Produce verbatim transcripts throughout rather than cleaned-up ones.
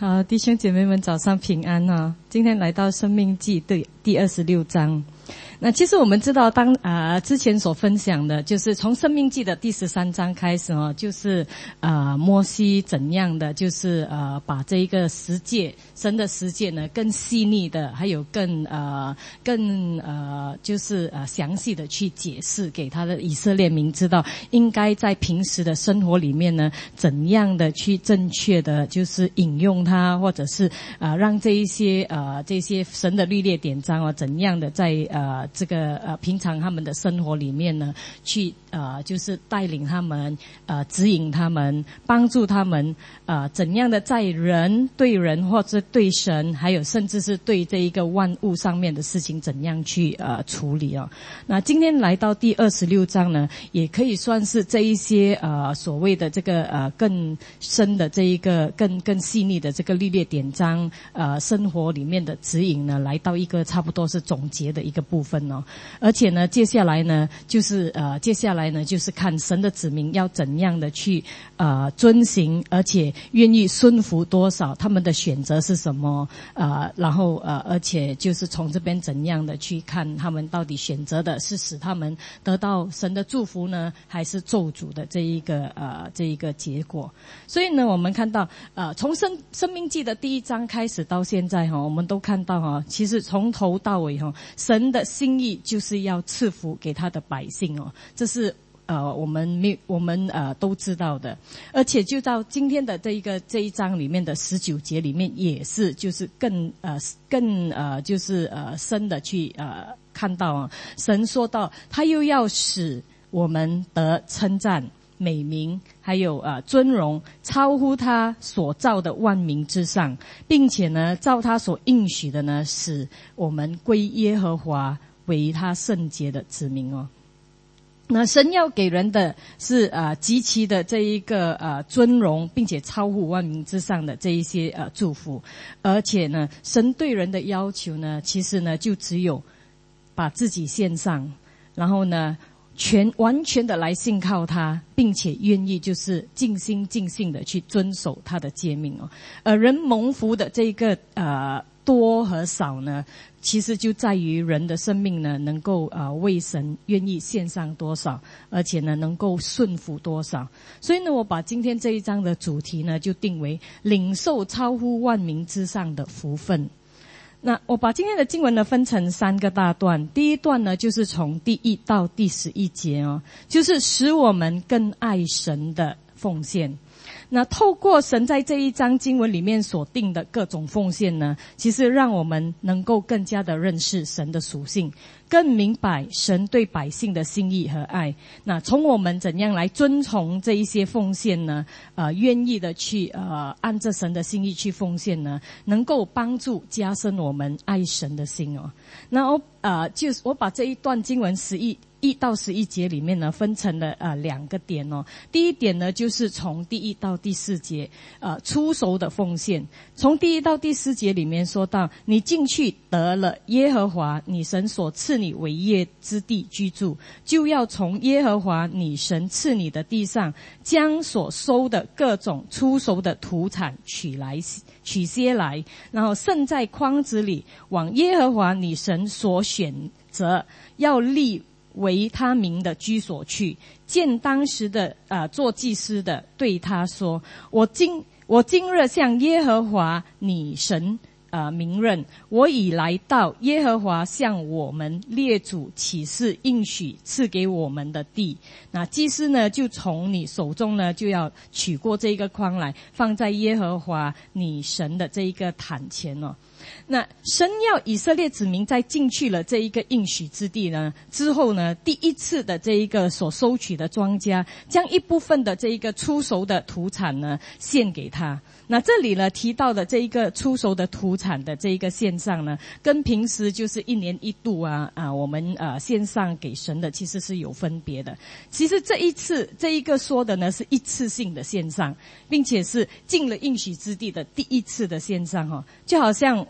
好，弟兄姐妹们早上平安啊！今天来到生命记对第二十六章。那其实我们知道当啊、呃、之前所分享的就是从生命记的第十三章开始哦，就是啊、呃、摩西怎样的就是呃把这一个十诫神的十诫呢更细腻的还有更呃更呃就是呃详细的去解释给他的以色列民知道应该在平时的生活里面呢怎样的去正确的就是引用它，或者是啊、呃、让这一些呃这些神的律例典章啊怎样的在呃这个呃平常他们的生活里面呢去呃就是带领他们呃指引他们帮助他们呃怎样的在人对人或者对神还有甚至是对这一个万物上面的事情怎样去呃处理哦。那今天来到第二十六章呢也可以算是这一些呃所谓的这个呃更深的这一个更更细腻的这个律例典章呃生活里面的指引呢来到一个差不多是总结的一个部分哦。而且呢接下来呢就是呃接下来呢就是看神的子民要怎样的去呃遵行，而且愿意顺服多少，他们的选择是什么呃然后呃而且就是从这边怎样的去看他们到底选择的是使他们得到神的祝福呢还是咒诅的这一个呃这一个结果。所以呢我们看到呃从生生命记的第一章开始到现在哈，我们都看到哈，其实从头到尾哈神的心意就是要赐福给他的百姓哦，这是呃我们没我们呃都知道的。而且就到今天的这一个这一章里面的十九节里面也是就是更呃更呃就是呃深的去呃看到啊，神说到他又要使我们得称赞美名还有呃尊荣超乎他所造的万民之上，并且呢照他所应许的呢使我们归耶和华为他圣洁的子民哦。那神要给人的是呃极其的这一个呃尊荣，并且超乎万民之上的这一些呃祝福。而且呢神对人的要求呢其实呢就只有把自己献上，然后呢全完全的来信靠他，并且愿意就是尽心尽性的去遵守他的诫命哦。而人蒙福的这个呃多和少呢其实就在于人的生命呢能够呃为神愿意献上多少，而且呢能够顺服多少。所以呢我把今天这一章的主题呢就定为领受超乎万民之上的福分。那我把今天的经文呢分成三个大段，第一段呢就是从第一到第十一节哦，就是使我们更爱神的奉献。那透过神在这一章经文里面所定的各种奉献呢，其实让我们能够更加的认识神的属性，更明白神对百姓的心意和爱。那从我们怎样来遵从这一些奉献呢呃愿意的去呃按着神的心意去奉献呢，能够帮助加深我们爱神的心哦。那我呃就是我把这一段经文十一一到十一节里面呢分成了呃两个点哦。第一点呢就是从第一到第四节呃出熟的奉献。从第一到第四节里面说到，你进去得了耶和华你神所赐你为业之地居住，就要从耶和华你神赐你的地上将所收的各种出熟的土产取来取些来，然后盛在筐子里，往耶和华你神所选择要立为他名的居所去，见当时的呃做祭司的对他说，我今我今日向耶和华你神呃明认，我已来到耶和华向我们列祖起誓应许赐给我们的地。那祭司呢就从你手中呢就要取过这个筐来，放在耶和华你神的这一个坛前哦。那神要以色列子民在进去了这一个应许之地呢之后呢，第一次的这一个所收取的庄稼，将一部分的这一个出熟的土产呢献给他。那这里呢提到的这一个出熟的土产的这一个献上呢，跟平时就是一年一度啊啊我们呃献上给神的其实是有分别的。其实这一次这一个说的呢是一次性的献上，并且是进了应许之地的第一次的献上哈、哦，就好像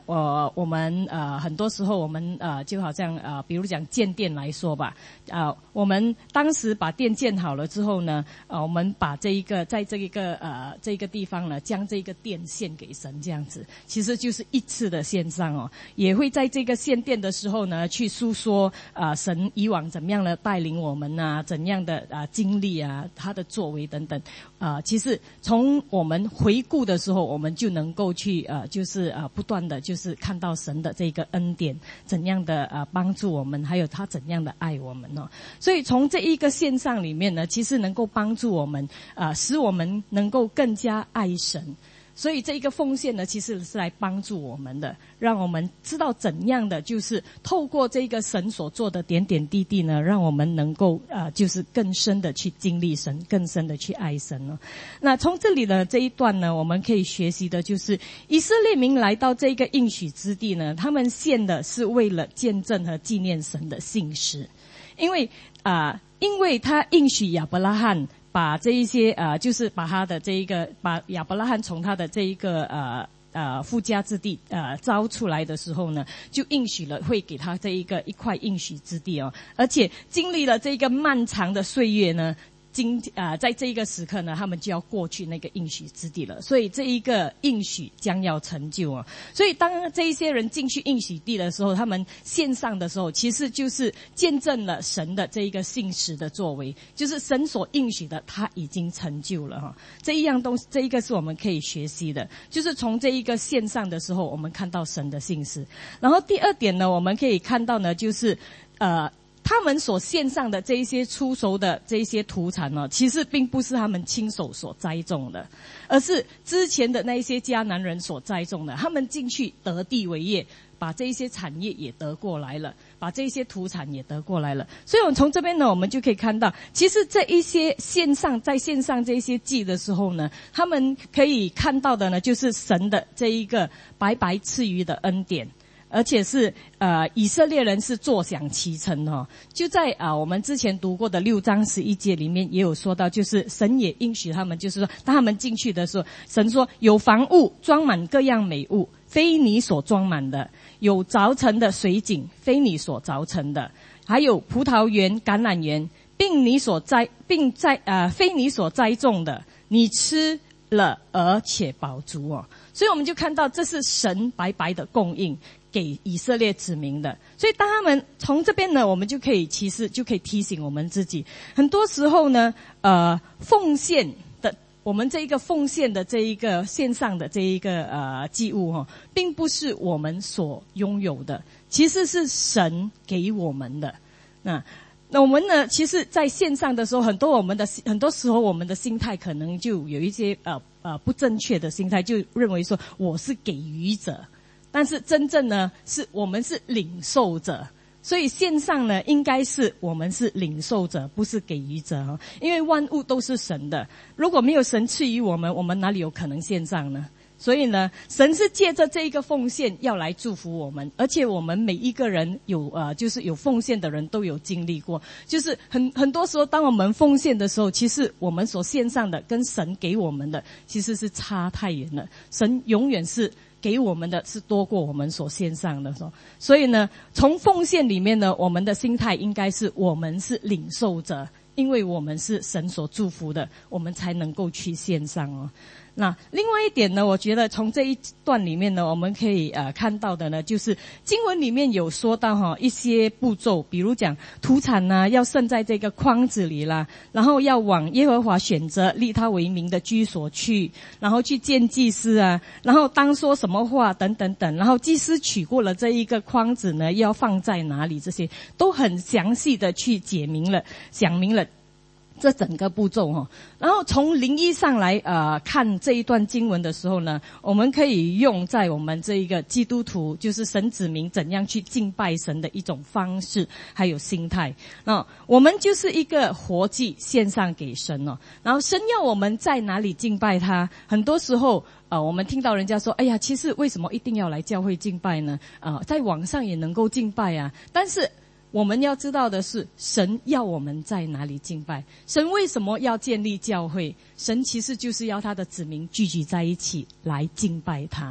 呃我们呃很多时候我们呃就好像呃比如讲建店来说吧，呃我们当时把店建好了之后呢，呃我们把这一个在这一个呃这个地方呢，将这个店献给神，这样子其实就是一次的献上哦，也会在这个献店的时候呢，去诉说呃神以往怎么样的带领我们啊，怎样的啊、呃、经历啊，他的作为等等啊、呃，其实从我们回顾的时候，我们就能够去呃就是呃不断的就是看到神的这个恩典怎样的呃帮助我们，还有他怎样的爱我们哦。所以从这一个线上里面呢，其实能够帮助我们啊、呃，使我们能够更加爱神。所以这一个奉献呢，其实是来帮助我们的，让我们知道怎样的就是透过这个神所做的点点滴滴呢，让我们能够呃就是更深的去经历神，更深的去爱神哦。那从这里呢这一段呢，我们可以学习的就是以色列民来到这个应许之地呢，他们献的是为了见证和纪念神的信实，因为啊、呃，因为他应许亚伯拉罕。把这一些呃，就是把他的这一个，把亚伯拉罕从他的这一个呃呃富家之地呃招出来的时候呢，就应许了会给他这一个一块应许之地哦，而且经历了这个漫长的岁月呢。今啊、呃，在这一个时刻呢，他们就要过去那个应许之地了，所以这一个应许将要成就啊。所以当这一些人进去应许地的时候，他们献上的时候，其实就是见证了神的这一个信实的作为，就是神所应许的，他已经成就了哈。这一样东西，这一个是我们可以学习的，就是从这一个献上的时候，我们看到神的信实。然后第二点呢，我们可以看到呢，就是呃。他们所献上的这一些出熟的这一些土产呢，其实并不是他们亲手所栽种的，而是之前的那一些迦南人所栽种的。他们进去得地为业，把这一些产业也得过来了，把这一些土产也得过来了。所以我们从这边呢，我们就可以看到，其实这一些线上在线上这一些祭的时候呢，他们可以看到的呢，就是神的这一个白白赐予的恩典。而且是呃以色列人是坐享其成哦，就在啊、呃、我们之前读过的六章十一节里面也有说到，就是神也应许他们，就是说当他们进去的时候，神说有房屋装满各样美物，非你所装满的；有凿成的水井，非你所凿成的；还有葡萄园、橄榄园，并你所栽，并在呃非你所栽种的，你吃了而且饱足哦。所以我们就看到这是神白白的供应给以色列子民的。所以当他们从这边呢，我们就可以其实就可以提醒我们自己，很多时候呢呃奉献的我们这一个奉献的这一个线上的这一个呃祭物哦，并不是我们所拥有的，其实是神给我们的。那那我们呢，其实在线上的时候，很多我们的很多时候我们的心态可能就有一些呃呃不正确的心态，就认为说我是给予者，但是真正呢是我们是领受者。所以线上呢应该是我们是领受者，不是给予者哦，因为万物都是神的，如果没有神赐予我们，我们哪里有可能线上呢？所以呢，神是借着这一个奉献要来祝福我们，而且我们每一个人有呃，就是有奉献的人都有经历过，就是很很多时候，当我们奉献的时候，其实我们所献上的跟神给我们的其实是差太远了。神永远是给我们的是多过我们所献上的，所以呢，从奉献里面呢，我们的心态应该是我们是领受者，因为我们是神所祝福的，我们才能够去献上哦。那另外一点呢，我觉得从这一段里面呢，我们可以呃看到的呢，就是经文里面有说到哈一些步骤，比如讲土产呢要盛在这个筐子里啦，然后要往耶和华选择立他为名的居所去，然后去见祭司啊，然后当说什么话等等等，然后祭司取过了这一个筐子呢要放在哪里，这些都很详细的去解明了，讲明了这整个步骤哈。然后从灵意上来呃看这一段经文的时候呢，我们可以用在我们这一个基督徒，就是神子民怎样去敬拜神的一种方式还有心态。那我们就是一个活祭献上给神哦，然后神要我们在哪里敬拜他，很多时候呃，我们听到人家说，哎呀，其实为什么一定要来教会敬拜呢？呃，在网上也能够敬拜啊。但是我们要知道的是，神要我们在哪里敬拜。神为什么要建立教会？神其实就是要他的子民聚集在一起来敬拜他。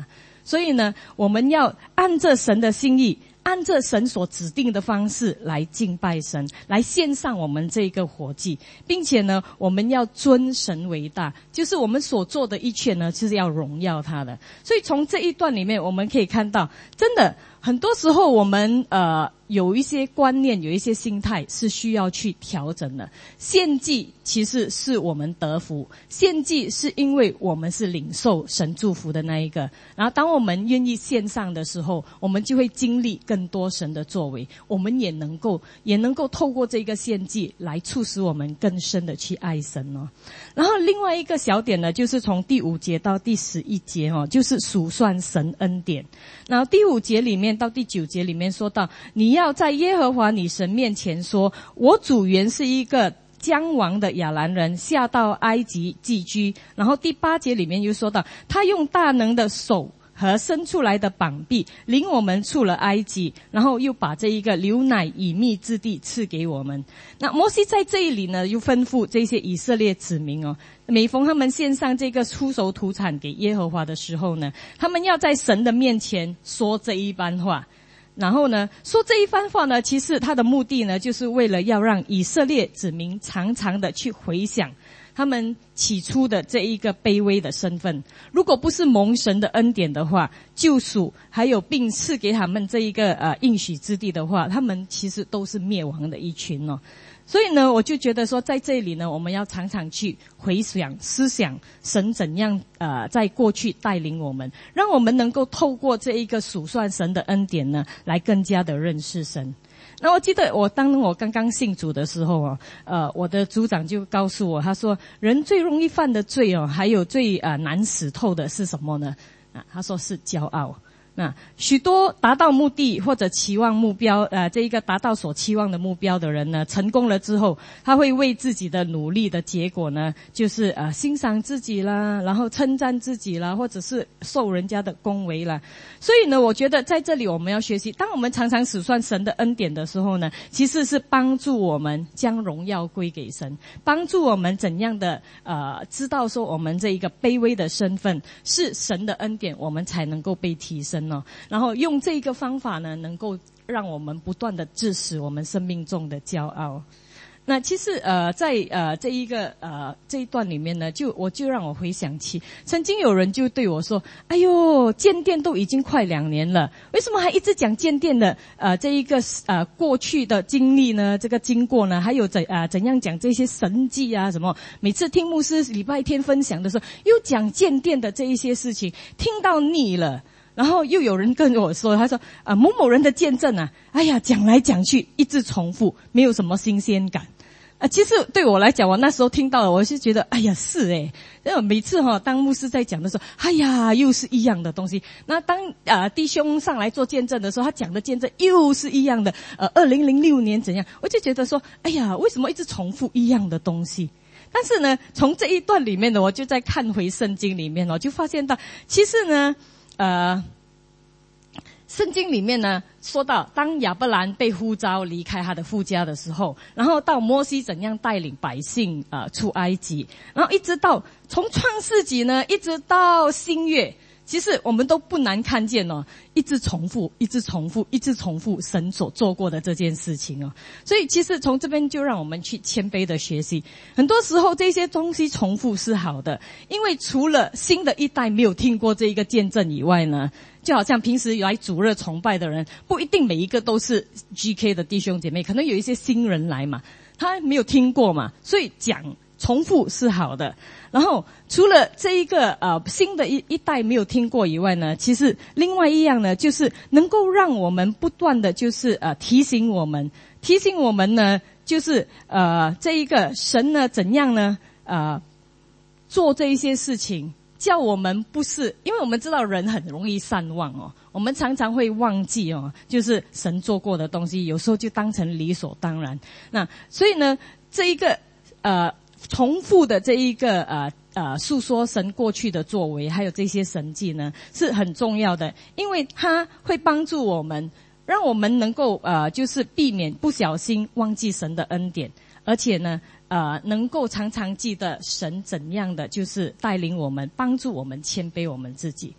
所以呢，我们要按着神的心意，按着神所指定的方式来敬拜神，来献上我们这个活祭，并且呢，我们要尊神为大，就是我们所做的一切呢，就是要荣耀他的。所以从这一段里面，我们可以看到，真的很多时候我们呃有一些观念，有一些心态是需要去调整的。献祭其实是我们得福，献祭是因为我们是领受神祝福的那一个，然后当我们愿意献上的时候，我们就会经历更多神的作为，我们也能够也能够透过这个献祭来促使我们更深的去爱神哦。然后另外一个小点呢，就是从第五节到第十一节哦，就是数算神恩典。然后第五节里面到第九节里面说到，你要在耶和华你神面前说，我主原是一个将亡的亚兰人，下到埃及寄居。然后第八节里面又说到，他用大能的手和伸出来的膀臂领我们出了埃及，然后又把这一个流奶与蜜之地赐给我们。那摩西在这里呢，又吩咐这些以色列子民哦，每逢他们献上这个出熟土产给耶和华的时候呢，他们要在神的面前说这一番话。然后呢，说这一番话呢，其实他的目的呢，就是为了要让以色列子民常常的去回想他们起初的这一个卑微的身份。如果不是蒙神的恩典的话，救赎还有并赐给他们这一个呃应许之地的话，他们其实都是灭亡的一群哦。所以呢，我就觉得说，在这里呢，我们要常常去回想、思想神怎样呃在过去带领我们，让我们能够透过这一个数算神的恩典呢，来更加的认识神。那我记得我当我刚刚信主的时候啊，呃，我的组长就告诉我，他说人最容易犯的罪哦，还有最呃难死透的是什么呢？啊，他说是骄傲。那许多达到目的或者期望目标呃这一个达到所期望的目标的人呢，成功了之后，他会为自己的努力的结果呢，就是呃欣赏自己啦，然后称赞自己啦，或者是受人家的恭维啦。所以呢，我觉得在这里我们要学习，当我们常常数算神的恩典的时候呢，其实是帮助我们将荣耀归给神，帮助我们怎样的呃知道说我们这一个卑微的身份是神的恩典，我们才能够被提升。然后用这个方法呢，能够让我们不断的致死我们生命中的骄傲。那其实呃在呃这一个呃这一段里面呢，就我就让我回想起曾经有人就对我说，哎呦，建殿都已经快两年了，为什么还一直讲建殿的呃这一个呃过去的经历呢，这个经过呢，还有怎呃怎样讲这些神迹啊什么，每次听牧师礼拜天分享的时候又讲建殿的这一些事情，听到腻了。然后又有人跟我说，他说啊某某人的见证啊，哎呀讲来讲去一直重复，没有什么新鲜感。啊，其实对我来讲，我那时候听到了，我是觉得，哎呀是诶，因为每次哈、哦、当牧师在讲的时候，哎呀又是一样的东西。那当啊、呃、弟兄上来做见证的时候，他讲的见证又是一样的。呃，二零零六年怎样，我就觉得说，哎呀，为什么一直重复一样的东西？但是呢，从这一段里面呢，我就在看回圣经里面，我就发现到，其实呢。呃，圣经里面呢说到，当亚伯兰被呼召离开他的父家的时候，然后到摩西怎样带领百姓呃出埃及，然后一直到从创世纪呢，一直到新约，其实我们都不难看见哦，一直重复，一直重复，一直重复神所做过的这件事情哦。所以其实从这边就让我们去谦卑的学习，很多时候这些东西重复是好的，因为除了新的一代没有听过这一个见证以外呢，就好像平时来主日崇拜的人，不一定每一个都是 G K 的弟兄姐妹，可能有一些新人来嘛，他没有听过嘛，所以讲重复是好的。然后除了这一个呃新的一一代没有听过以外呢，其实另外一样呢，就是能够让我们不断的就是呃提醒我们，提醒我们呢，就是呃这一个神呢怎样呢呃做这一些事情，叫我们不是，因为我们知道人很容易善忘哦，我们常常会忘记哦，就是神做过的东西，有时候就当成理所当然。那所以呢，这一个呃重复的这一个呃呃诉说神过去的作为，还有这些神迹呢，是很重要的，因为它会帮助我们，让我们能够呃就是避免不小心忘记神的恩典，而且呢呃能够常常记得神怎样的就是带领我们，帮助我们谦卑我们自己。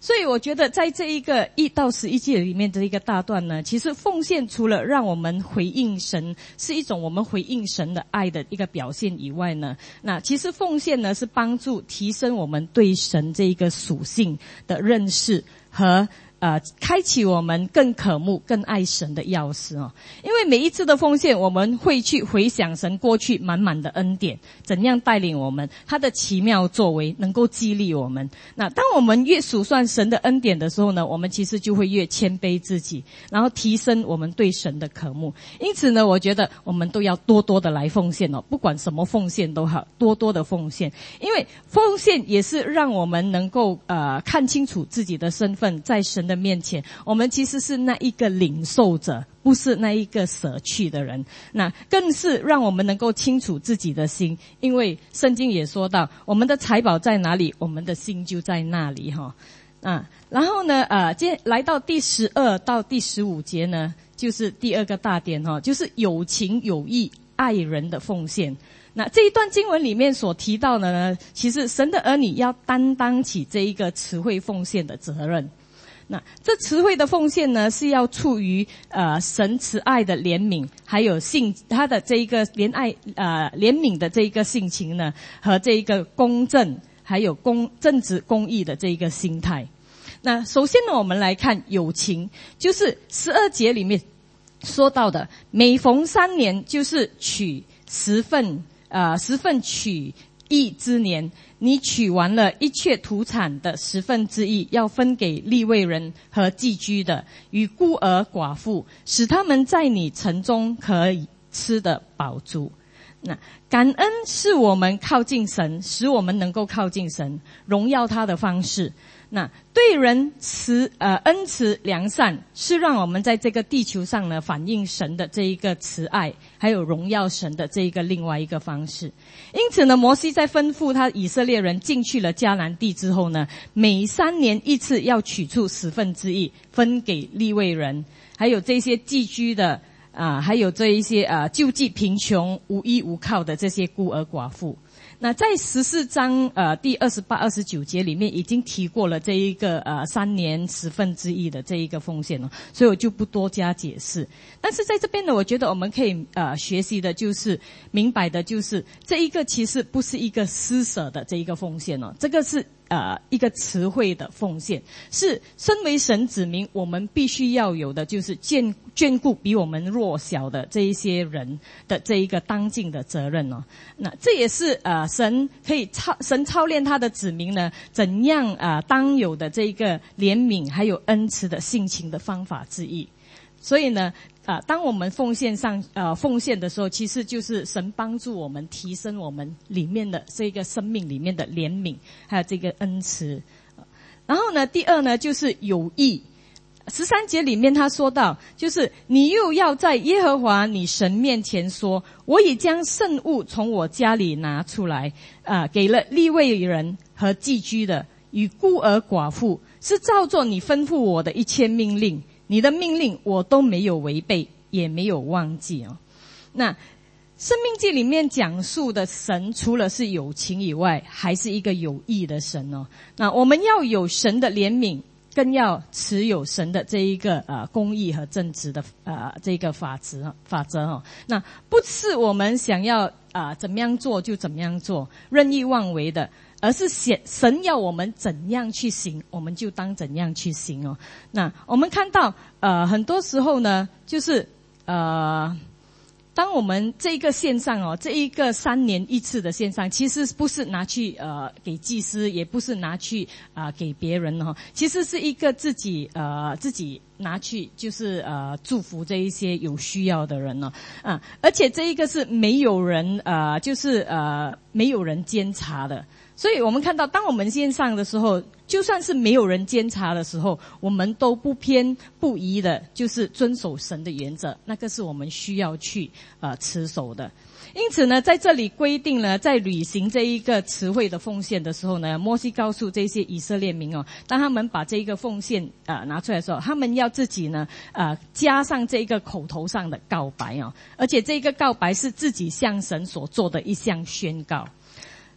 所以我觉得在这一个一到十一节里面的一个大段呢，其实奉献除了让我们回应神，是一种我们回应神的爱的一个表现以外呢，那其实奉献呢是帮助提升我们对神这一个属性的认识和呃，开启我们更渴慕、更爱神的钥匙哦。因为每一次的奉献，我们会去回想神过去满满的恩典，怎样带领我们，他的奇妙作为能够激励我们。那当我们越数算神的恩典的时候呢，我们其实就会越谦卑自己，然后提升我们对神的渴慕。因此呢，我觉得我们都要多多的来奉献哦，不管什么奉献都好，多多的奉献。因为奉献也是让我们能够呃看清楚自己的身份，在神的的面前，我们其实是那一个领受者，不是那一个舍去的人。那更是让我们能够清楚自己的心，因为圣经也说到，我们的财宝在哪里，我们的心就在那里哈。啊，然后呢，呃，接来到第十二到第十五节呢，就是第二个大点哈，就是有情有义爱人的奉献。那这一段经文里面所提到的呢，其实神的儿女要担当起这一个慈惠奉献的责任。那这慈惠的奉献呢，是要出于呃神慈爱的怜悯，还有性他的这一个怜爱呃怜悯的这一个性情呢，和这一个公正还有公正直公义的这一个心态。那首先呢，我们来看友情，就是十二节里面说到的，每逢三年就是取十份呃十份取义之年，你取完了一切土产的十分之一，要分给利未人和寄居的与孤儿寡妇，使他们在你城中可以吃得饱足。那感恩是我们靠近神，使我们能够靠近神，荣耀他的方式。那对人慈呃恩慈良善，是让我们在这个地球上呢反映神的这一个慈爱，还有荣耀神的这一个另外一个方式。因此呢，摩西在吩咐他以色列人进去了迦南地之后呢，每三年一次要取出十分之一，分给利未人，还有这些寄居的啊，还有这一些啊救济贫穷无依无靠的这些孤儿寡妇。那在十四章呃第二十八、二十九节里面已经提过了这一个呃三年十分之一的这一个奉献了，所以我就不多加解释。但是在这边呢，我觉得我们可以呃学习的就是明白的就是这一个其实不是一个施舍的这一个奉献哦，这个是呃一个慈惠的奉献，是身为神子民我们必须要有的，就是眷眷顾比我们弱小的这一些人的这一个当尽的责任哦。那这也是呃神可以操神操练他的子民呢，怎样啊、呃、当有的这一个怜悯还有恩慈的性情的方法之一。所以呢啊、呃，当我们奉献上呃奉献的时候，其实就是神帮助我们提升我们里面的这个生命里面的怜悯，还有这个恩慈。然后呢，第二呢就是有义。十三节里面他说到，就是你又要在耶和华你神面前说，我已将圣物从我家里拿出来啊、呃，给了利未人和寄居的与孤儿寡妇，是照做你吩咐我的一切命令，你的命令我都没有违背，也没有忘记哦。那生命记里面讲述的神除了是有情以外，还是一个有义的神哦。那我们要有神的怜悯，更要持有神的这一个呃公义和正直的呃这个法则法则哦。那不是我们想要啊、呃、怎么样做就怎么样做，任意妄为的，而是神要我们怎样去行，我们就当怎样去行哦。那我们看到呃很多时候呢，就是呃。当我们这一个线上哦，这一个三年一次的线上，其实不是拿去呃给祭司，也不是拿去啊、呃、给别人哦，其实是一个自己呃自己拿去就是呃祝福这一些有需要的人哦啊，而且这一个是没有人呃就是呃没有人监察的。所以我们看到，当我们线上的时候，就算是没有人监察的时候，我们都不偏不倚的，就是遵守神的原则，那个是我们需要去呃持守的。因此呢，在这里规定了，在履行这一个慈惠的奉献的时候呢，摩西告诉这些以色列民哦，当他们把这一个奉献啊、呃、拿出来的时候，他们要自己呢呃加上这一个口头上的告白哦，而且这个告白是自己向神所做的一项宣告。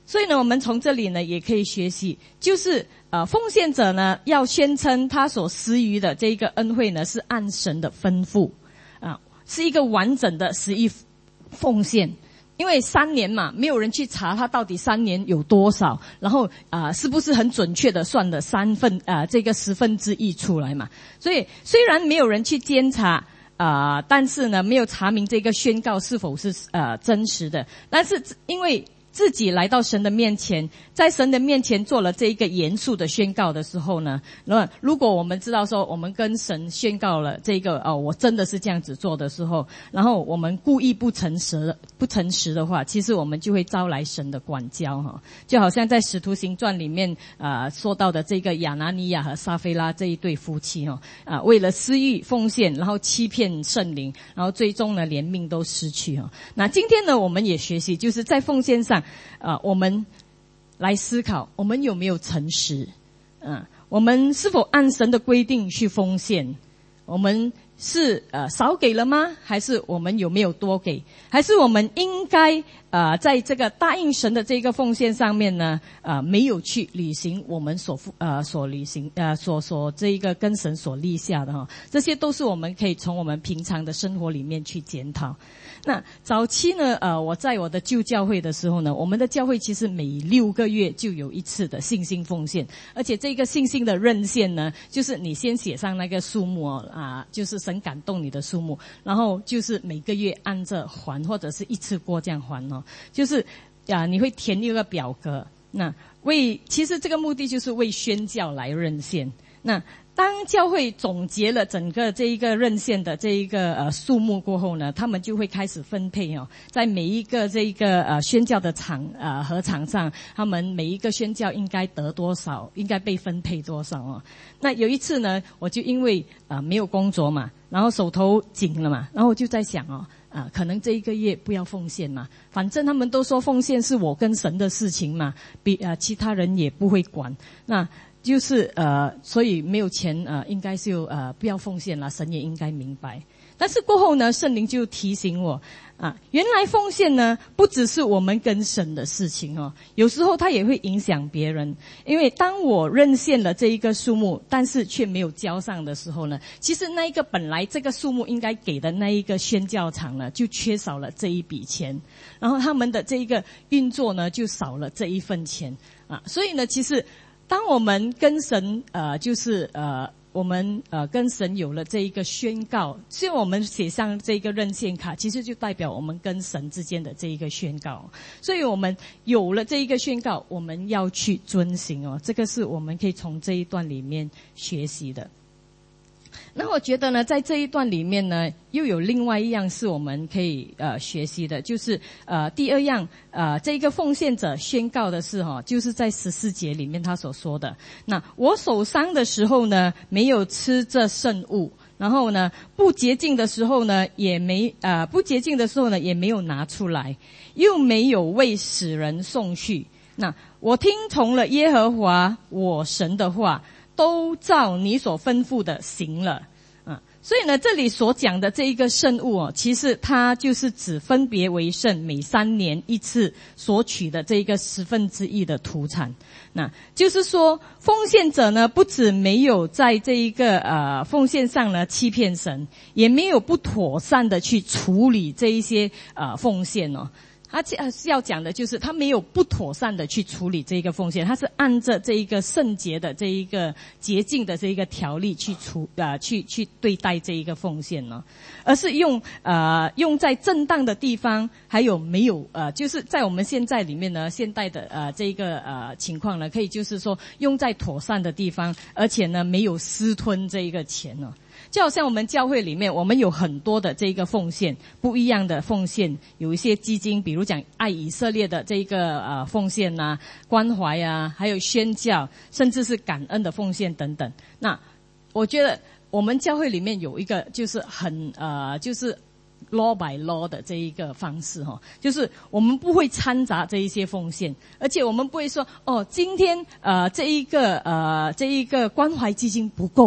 所以呢，我们从这里呢也可以学习，就是呃，奉献者呢要宣称他所施予的这一个恩惠呢是按神的吩咐啊，是一个完整的十亿奉献。因为三年嘛，没有人去查他到底三年有多少，然后啊、呃，是不是很准确的算了三分啊、呃、这个十分之一出来嘛？所以虽然没有人去监察啊、呃，但是呢，没有查明这个宣告是否是呃真实的，但是因为自己来到神的面前，在神的面前做了这一个严肃的宣告的时候呢，那如果我们知道说我们跟神宣告了这个哦，我真的是这样子做的时候，然后我们故意不诚实不诚实的话，其实我们就会招来神的管教哈。就好像在使徒行传里面啊、呃、说到的这个亚拿尼亚和撒非拉这一对夫妻哈啊、呃、为了私欲奉献，然后欺骗圣灵，然后最终呢连命都失去哈。那今天呢我们也学习，就是在奉献上呃，我们来思考，我们有没有诚实？嗯、呃，我们是否按神的规定去奉献？我们是呃少给了吗？还是我们有没有多给？还是我们应该呃在这个答应神的这个奉献上面呢，呃没有去履行我们所呃所履行呃所所这一个跟神所立下的哈？这些都是我们可以从我们平常的生活里面去检讨。那早期呢，呃，我在我的旧教会的时候呢，我们的教会其实每六个月就有一次的信心奉献，而且这个信心的认献呢，就是你先写上那个数目哦，啊，就是神感动你的数目，然后就是每个月按着还，或者是一次过这样还哦，就是啊，你会填一个表格，那为其实这个目的就是为宣教来认献，那。当教会总结了整个这一个认献的这一个呃数目过后呢，他们就会开始分配哦，在每一个这一个呃宣教的场呃合场上，他们每一个宣教应该得多少，应该被分配多少哦。那有一次呢，我就因为啊、呃、没有工作嘛，然后手头紧了嘛，然后我就在想哦。啊，可能这一个月不要奉献嘛，反正他们都说奉献是我跟神的事情嘛，比呃其他人也不会管。那就是呃，所以没有钱呃，应该就呃不要奉献了，神也应该明白。但是过后呢，圣灵就提醒我啊，原来奉献呢不只是我们跟神的事情哦，有时候它也会影响别人。因为当我认献了这一个数目，但是却没有交上的时候呢，其实那一个本来这个数目应该给的那一个宣教场呢，就缺少了这一笔钱，然后他们的这一个运作呢，就少了这一份钱啊。所以呢，其实。当我们跟神呃就是呃我们呃跟神有了这一个宣告，所以我们写上这个认献卡，其实就代表我们跟神之间的这一个宣告。所以我们有了这一个宣告，我们要去遵行哦，这个是我们可以从这一段里面学习的。那我觉得呢，在这一段里面呢，又有另外一样是我们可以呃学习的，就是呃第二样呃这个奉献者宣告的是哈、哦，就是在十四节里面他所说的，那我受伤的时候呢，没有吃这圣物，然后呢不洁净的时候呢，也没呃不洁净的时候呢，也没有拿出来，又没有为死人送去。那我听从了耶和华我神的话。都照你所吩咐的行了，啊，所以呢，这里所讲的这一个圣物哦，其实它就是指分别为圣，每三年一次所取的这一个十分之一的土产。那就是说，奉献者呢，不止没有在这一个呃奉献上呢欺骗神，也没有不妥善的去处理这一些呃奉献哦。他要讲的就是他没有不妥善的去处理这一个奉献，他是按着这一个圣洁的这一个洁净的这一个条例去处呃去去对待这一个奉献呢，而是用呃用在正当的地方，还有没有呃就是在我们现在里面呢，现代的呃这一个呃情况呢，可以就是说用在妥善的地方，而且呢没有私吞这一个钱呢。就好像我们教会里面，我们有很多的这个奉献，不一样的奉献，有一些基金，比如讲爱以色列的这个呃奉献啊、关怀啊，还有宣教，甚至是感恩的奉献等等。那我觉得我们教会里面有一个就是很呃就是 law by law 的这一个方式哈，就是我们不会掺杂这一些奉献，而且我们不会说哦，今天呃这一个呃这一个关怀基金不够了。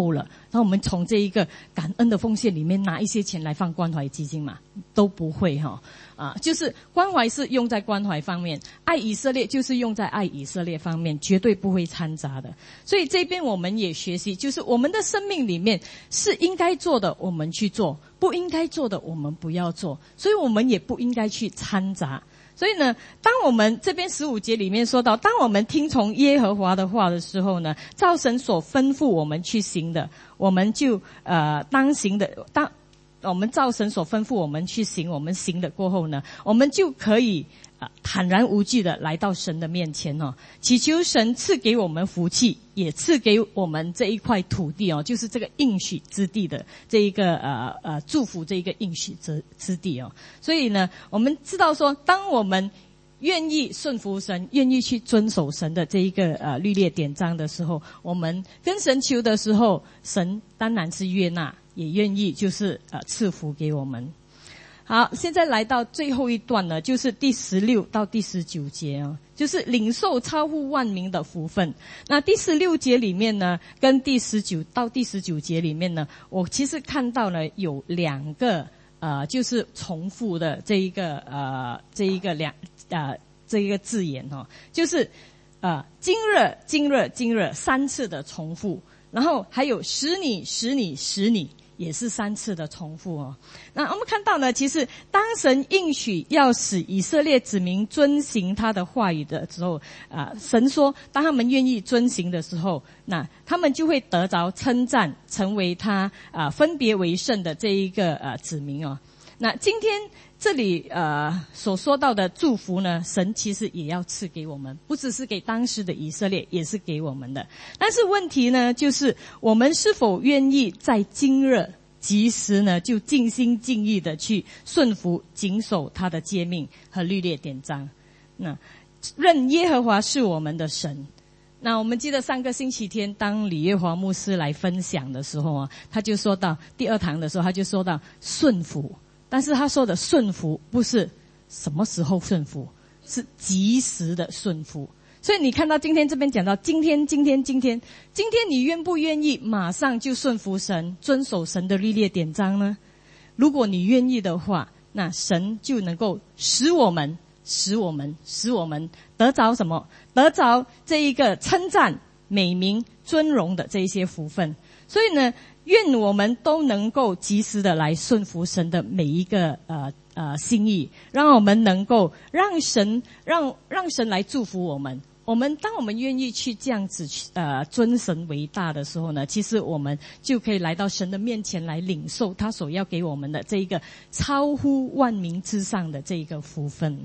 然后我们从这一个感恩的奉献里面拿一些钱来放关怀基金嘛？都不会哈、哦、啊，就是关怀是用在关怀方面，爱以色列就是用在爱以色列方面，绝对不会掺杂的。所以这边我们也学习，就是我们的生命里面是应该做的我们去做，不应该做的我们不要做，所以我们也不应该去掺杂。所以呢，当我们这边十五节里面说到，当我们听从耶和华的话的时候呢，照神所吩咐我们去行的，我们就呃当行的，当我们照神所吩咐我们去行，我们行的过后呢，我们就可以啊、呃、坦然无惧的来到神的面前哦，祈求神赐给我们福气，也赐给我们这一块土地哦，就是这个应许之地的这一个呃呃祝福这一个应许之之地哦。所以呢，我们知道说，当我们愿意顺服神，愿意去遵守神的这一个呃律例典章的时候，我们跟神求的时候，神当然是悦纳，也愿意就是呃赐福给我们。好，现在来到最后一段呢，就是第十六到第十九节啊，就是领受超乎万民的福分。那第十六节里面呢，跟第十九到第十九节里面呢，我其实看到了有两个呃，就是重复的这一个呃这一个两呃这一个字眼哦，就是呃今日今日今日三次的重复，然后还有使你使你使你。也是三次的重复哦。那我们看到呢，其实当神应许要使以色列子民遵行他的话语的时候，啊、呃，神说，当他们愿意遵行的时候，那他们就会得着称赞，成为他啊、呃、分别为圣的这一个呃子民哦。那今天这里呃所说到的祝福呢，神其实也要赐给我们，不只是给当时的以色列，也是给我们的。但是问题呢，就是我们是否愿意在今日及时呢，就尽心尽意的去顺服、谨守他的诫命和律例典章。那认耶和华是我们的神。那我们记得上个星期天，当李月华牧师来分享的时候啊，他就说到第二堂的时候，他就说到顺服。但是他说的顺服不是什么时候顺服，是及时的顺服。所以你看到今天这边讲到今天今天今天今天你愿不愿意马上就顺服神，遵守神的律例典章呢？如果你愿意的话，那神就能够使我们使我们使我们得着什么？得着这一个称赞、美名、尊荣的这一些福分。所以呢，愿我们都能够及时的来顺服神的每一个呃呃心意，让我们能够让神让让神来祝福我们。我们当我们愿意去这样子呃尊神为大的时候呢，其实我们就可以来到神的面前来领受他所要给我们的这一个超乎万民之上的这一个福分。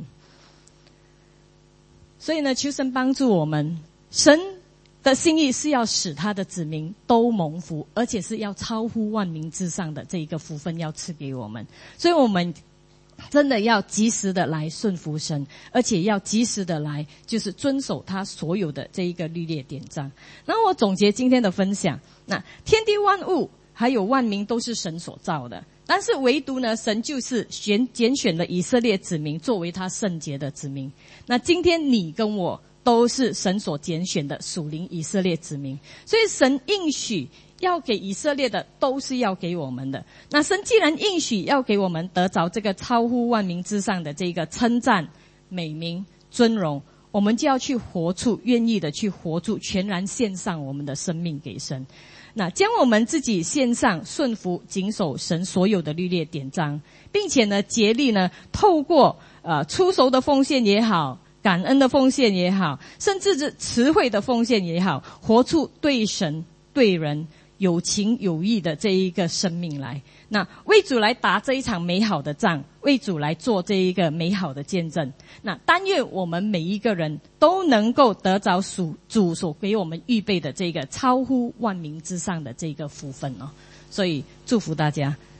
所以呢，求神帮助我们，神的心意是要使他的子民都蒙福，而且是要超乎万民之上的这一个福分要赐给我们。所以我们真的要及时的来顺服神，而且要及时的来就是遵守他所有的这一个律例典章。那我总结今天的分享，那天地万物还有万民都是神所造的，但是唯独呢，神就是选拣选了以色列子民作为他圣洁的子民。那今天你跟我都是神所拣选的属灵以色列子民，所以神应许要给以色列的都是要给我们的。那神既然应许要给我们得着这个超乎万民之上的这个称赞、美名、尊荣，我们就要去活出，愿意的去活出，全然献上我们的生命给神。那将我们自己献上，顺服、谨守神所有的律例典章，并且呢，竭力呢，透过呃出熟的奉献也好，感恩的奉献也好，甚至是慈惠的奉献也好，活出对神、对人有情有义的这一个生命来。那为主来打这一场美好的仗，为主来做这一个美好的见证。那但愿我们每一个人都能够得着属主所给我们预备的这个超乎万民之上的这个福分哦。所以祝福大家。